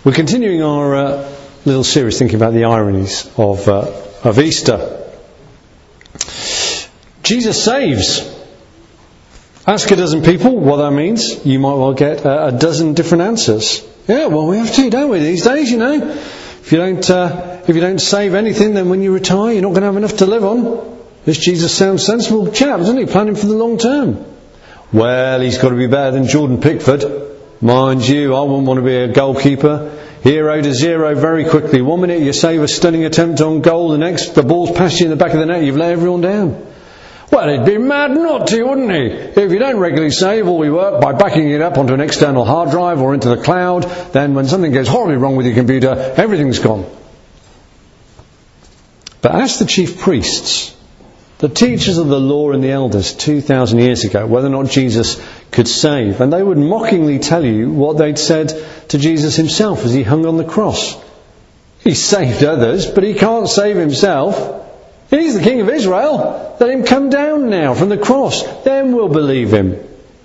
We're continuing our little series thinking about the ironies of Easter. Jesus saves. Ask a dozen people what that means. You might well get a dozen different answers. Yeah, well, we have to, don't we, these days, you know. If you don't save anything, then when you retire, you're not going to have enough to live on. This Jesus sounds sensible chap, doesn't he? Planning for the long term. Well, he's got to be better than Jordan Pickford. Mind you, I wouldn't want to be a goalkeeper. 0 to 0 very quickly. 1 minute you save a stunning attempt on goal, the next the ball's past you in the back of the net, you've let everyone down. Well, he'd be mad not to, wouldn't he? If you don't regularly save all your work by backing it up onto an external hard drive or into the cloud, then when something goes horribly wrong with your computer, everything's gone. But ask the chief priests, the teachers of the law and the elders 2,000 years ago, whether or not Jesus could save. And they would mockingly tell you what they'd said to Jesus himself as he hung on the cross. He saved others, but he can't save himself. He's the King of Israel. Let him come down now from the cross. Then we'll believe him.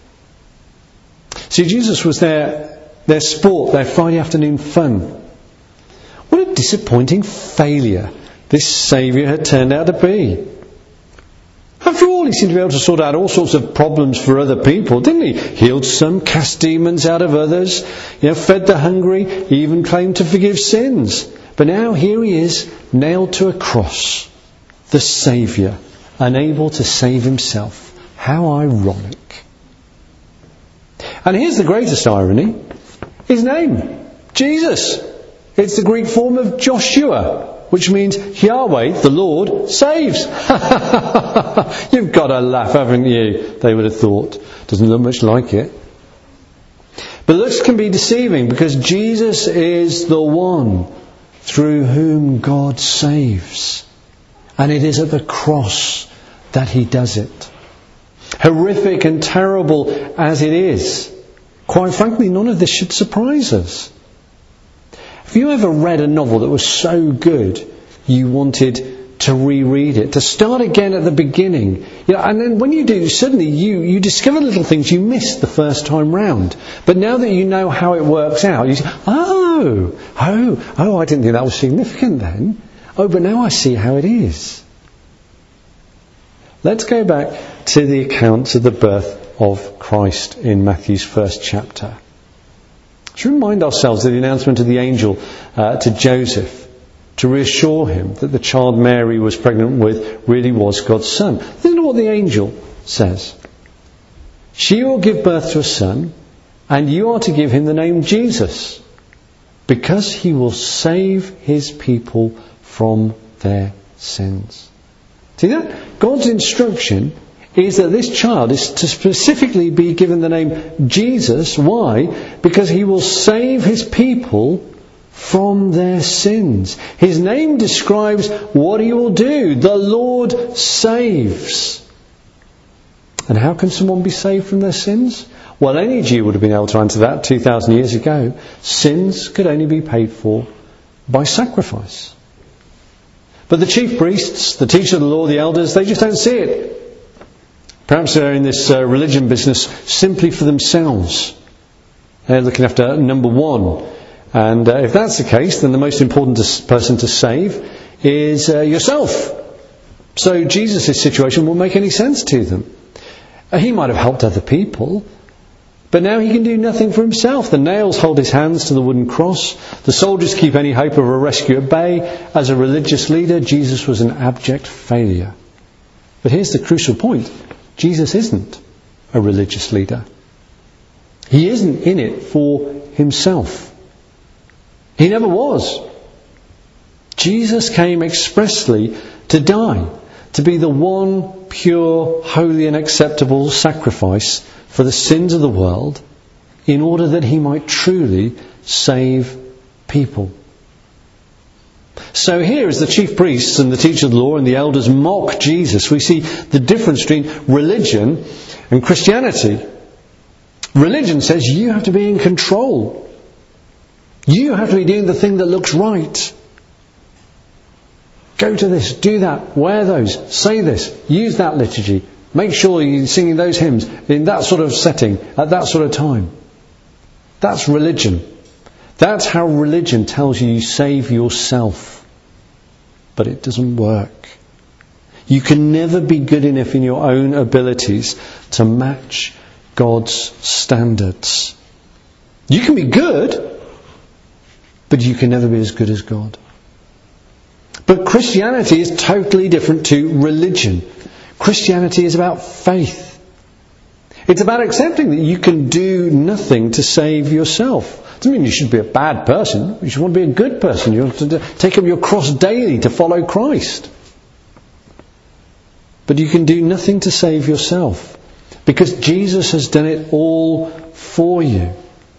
See, Jesus was their sport, their Friday afternoon fun. What a disappointing failure this Saviour had turned out to be. After all, he seemed to be able to sort out all sorts of problems for other people, didn't he? Healed some, cast demons out of others, fed the hungry, he even claimed to forgive sins. But now here he is, nailed to a cross, the Saviour, unable to save himself. How ironic. And here's the greatest irony. His name, Jesus. It's the Greek form of Joshua, which means Yahweh, the Lord, saves. You've got to laugh, haven't you? They would have thought. Doesn't look much like it. But looks can be deceiving because Jesus is the one through whom God saves. And it is at the cross that he does it. Horrific and terrible as it is, quite frankly, none of this should surprise us. Have you ever read a novel that was so good you wanted to reread it, to start again at the beginning? And then when you do, suddenly you discover little things you missed the first time round. But now that you know how it works out, you say, oh, I didn't think that was significant then. Oh, but now I see how it is. Let's go back to the accounts of the birth of Christ in Matthew's first chapter. Let's remind ourselves of the announcement of the angel to Joseph to reassure him that the child Mary was pregnant with really was God's son. Listen to what the angel says. She will give birth to a son, and you are to give him the name Jesus, because he will save his people from their sins. See that? God's instruction is that this child is to specifically be given the name Jesus. Why? Because he will save his people from their sins. His name describes what he will do. The Lord saves. And how can someone be saved from their sins? Well, any Jew would have been able to answer that 2,000 years ago. Sins could only be paid for by sacrifice. But the chief priests, the teachers of the law, the elders, they just don't see it. Perhaps they're in this religion business simply for themselves. They're looking after number one. And if that's the case, then the most important person to save is yourself. So Jesus' situation won't make any sense to them. He might have helped other people, but now he can do nothing for himself. The nails hold his hands to the wooden cross. The soldiers keep any hope of a rescue at bay. As a religious leader, Jesus was an abject failure. But here's the crucial point. Jesus isn't a religious leader. He isn't in it for himself. He never was. Jesus came expressly to die, to be the one pure, holy and acceptable sacrifice for the sins of the world, in order that he might truly save people. So here, as the chief priests and the teachers of the law and the elders mock Jesus, we see the difference between religion and Christianity. Religion says you have to be in control. You have to be doing the thing that looks right. Go to this, do that, wear those, say this, use that liturgy. Make sure you're singing those hymns in that sort of setting, at that sort of time. That's religion. That's how religion tells you save yourself. But it doesn't work. You can never be good enough in your own abilities to match God's standards. You can be good, but you can never be as good as God. But Christianity is totally different to religion. Christianity is about faith. It's about accepting that you can do nothing to save yourself. It doesn't mean you should be a bad person. You should want to be a good person. You have to take up your cross daily to follow Christ. But you can do nothing to save yourself, because Jesus has done it all for you.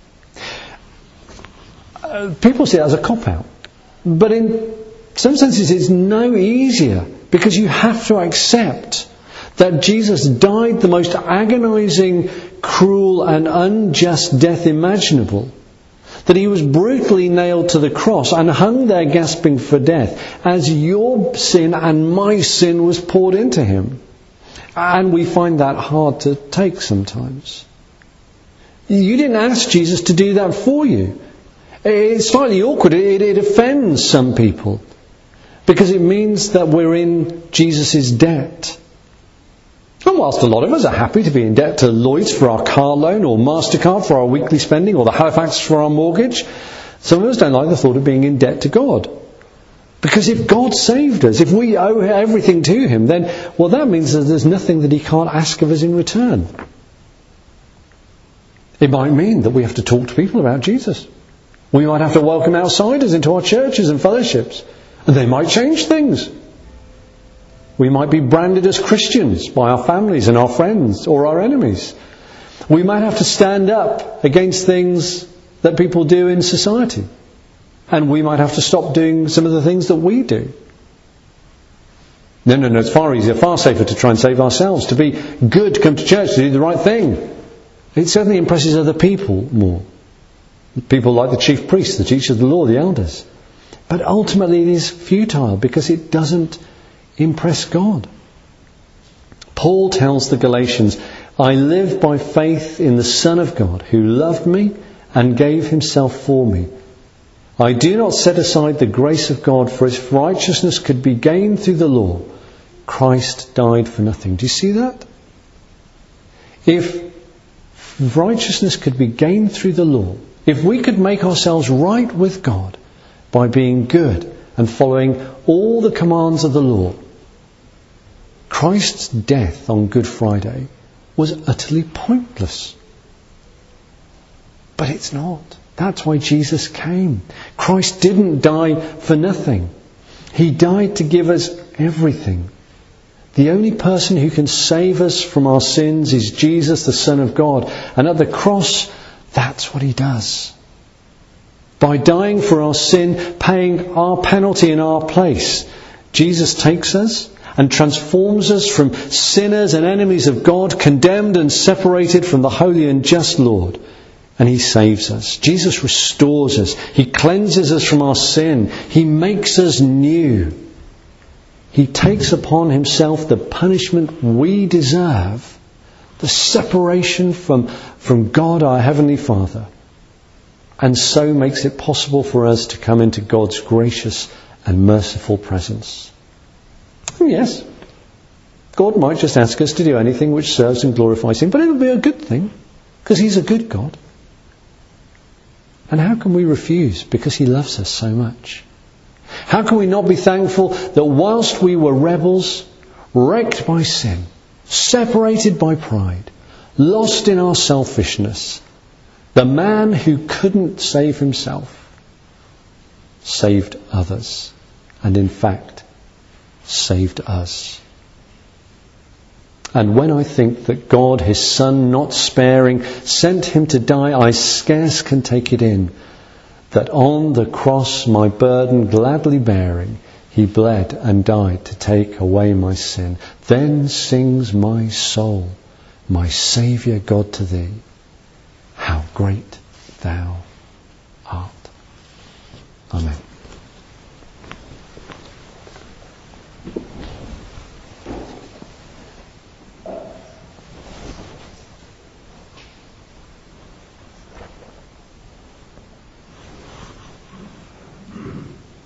People see it as a cop-out. But in some senses it's no easier, because you have to accept that Jesus died the most agonizing, cruel and unjust death imaginable. That he was brutally nailed to the cross and hung there gasping for death as your sin and my sin was poured into him. And we find that hard to take sometimes. You didn't ask Jesus to do that for you. It's slightly awkward. It offends some people, because it means that we're in Jesus' debt. And whilst a lot of us are happy to be in debt to Lloyds for our car loan, or MasterCard for our weekly spending, or the Halifax for our mortgage, some of us don't like the thought of being in debt to God. Because if God saved us, if we owe everything to him, then, well, that means that there's nothing that he can't ask of us in return. It might mean that we have to talk to people about Jesus. We might have to welcome outsiders into our churches and fellowships, and they might change things. We might be branded as Christians by our families and our friends or our enemies. We might have to stand up against things that people do in society. And we might have to stop doing some of the things that we do. No, it's far easier, far safer to try and save ourselves, to be good, to come to church, to do the right thing. It certainly impresses other people more. People like the chief priests, the teachers of the law, the elders. But ultimately it is futile, because it doesn't impress God. Paul tells the Galatians, I live by faith in the Son of God, who loved me and gave himself for me. I do not set aside the grace of God, for if righteousness could be gained through the law, Christ died for nothing. Do you see that? If righteousness could be gained through the law, if we could make ourselves right with God by being good and following all the commands of the law, Christ's death on Good Friday was utterly pointless. But it's not. That's why Jesus came. Christ didn't die for nothing. He died to give us everything. The only person who can save us from our sins is Jesus, the Son of God. And at the cross, that's what he does. By dying for our sin, paying our penalty in our place, Jesus takes us and transforms us from sinners and enemies of God, condemned and separated from the holy and just Lord. And he saves us. Jesus restores us. He cleanses us from our sin. He makes us new. He takes upon himself the punishment we deserve, the separation from God, our Heavenly Father, and so makes it possible for us to come into God's gracious and merciful presence. And yes, God might just ask us to do anything which serves and glorifies him, but it'll be a good thing, because he's a good God. And how can we refuse? Because he loves us so much. How can we not be thankful that whilst we were rebels, wrecked by sin, separated by pride, lost in our selfishness, the man who couldn't save himself saved others, and in fact saved us. And when I think that God, his Son, not sparing, sent him to die, I scarce can take it in, that on the cross my burden gladly bearing, he bled and died to take away my sin. Then sings my soul, my Saviour God, to thee, how great thou